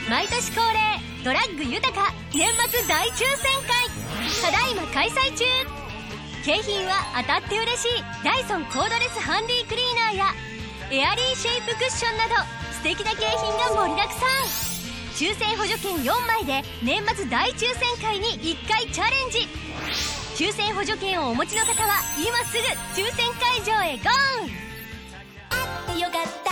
毎年恒例ドラッグ豊か年末大抽選会ただいま開催中。景品は当たって嬉しいダイソンコードレスハンディクリーナーやエアリーシェイプクッションなど素敵な景品が盛りだくさん。抽選補助券4枚で年末大抽選会に1回チャレンジ。抽選補助券をお持ちの方は今すぐ抽選会場へゴー。あってよかった